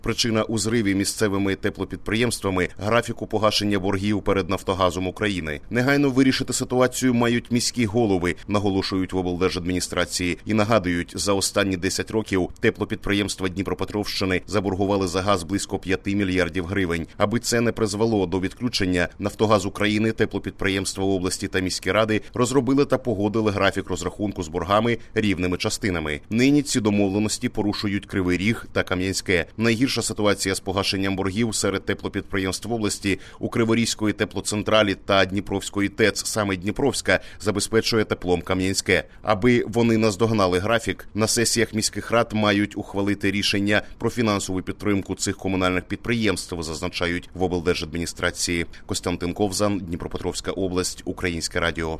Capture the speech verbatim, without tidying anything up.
Причина у зриві місцевими теплопідприємствами графіку погашення боргів перед «Нафтогазом» України. Негайно вирішити ситуацію мають міські голови, наголошують в облдержадміністрації. І нагадують, за останні десять років теплопідприємства Дніпропетровщини заборгували за газ близько п'яти мільярдів гривень. Аби це не призвело до відключення, «Нафтогаз» України, теплопідприємства області та міські ради розробили та погодили графік розрахунку з боргами рівними частинами. Нині ці домовленості порушують Кривий Ріг та Кам'янське. Найгірша ситуація з погашенням боргів серед теплопідприємств області. У Криворізької теплоцентралі та Дніпровської ТЕЦ саме Дніпровська забезпечує теплом Кам'янське. Аби вони наздогнали графік, на сесіях міських рад мають ухвалити рішення про фінансову підтримку цих комунальних підприємств, зазначають в облдержадміністрації. Костянтин Ковзан, Дніпропетровська область, Українське радіо.